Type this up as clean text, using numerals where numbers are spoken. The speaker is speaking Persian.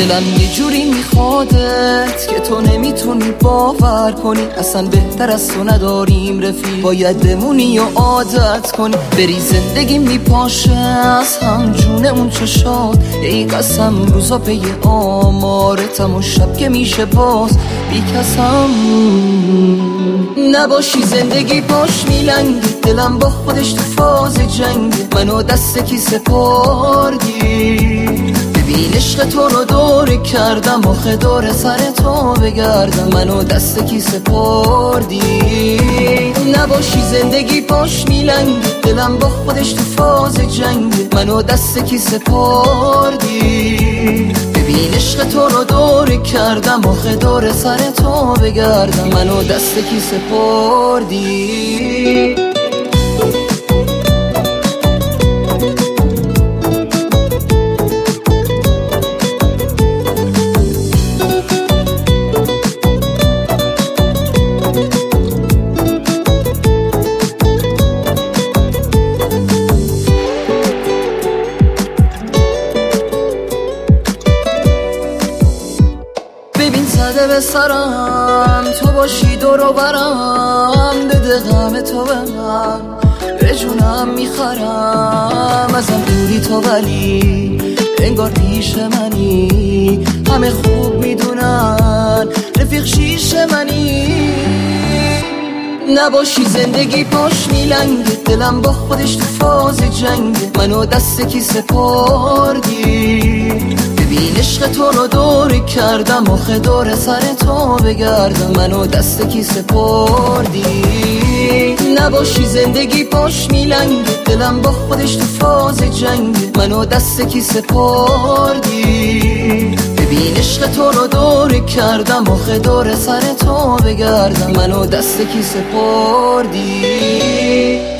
دلم یه جوری میخوادت که تو نمیتونی باور کنی، اصلا بهتر از تو نداریم رفیق، باید بمونی و عادت کنی. بری زندگی میپاشه از هم جونمون چشات، ای قسم روزا پی آمارتم و شب که میشه باز بی کسم نباشی. زندگی باش میلنگی، دلم با خودش تو فاز جنگی، منو دست کی سپردی. ببین عشق تو رو دور کردم، آخه دور سر تو بگردم، منو دست کی سپردی. نباشی زندگی باش میلنگی، دلم با خودش تو فاز جنگی، منو دست کی سپردی. ببین عشق تو رو دور کردم، آخه دور سر تو بگردم، منو دست کی سپردی. زده به سرم تو باشی دور و برم، بده غم تو به من به جونم میخرم. ازم دوری تو ولی انگار پیش منی، همه خوب میدونن رفیق شیش منی. نباشی زندگی پاش میلنگه، دلم با خودش تو فاز جنگه، منو دست کی سپردی. ببین عشق تو رو دور کردم، آخه دور سر تو بگردم، منو دست کی سپردی. نباشی زندگی پاش میلنگه، دلم با خودش تو فاز جنگه، منو دست کی سپردی. ببین عشق تو رو دور کردم، آخه دور سر تو بگردم، منو دست کی سپردی.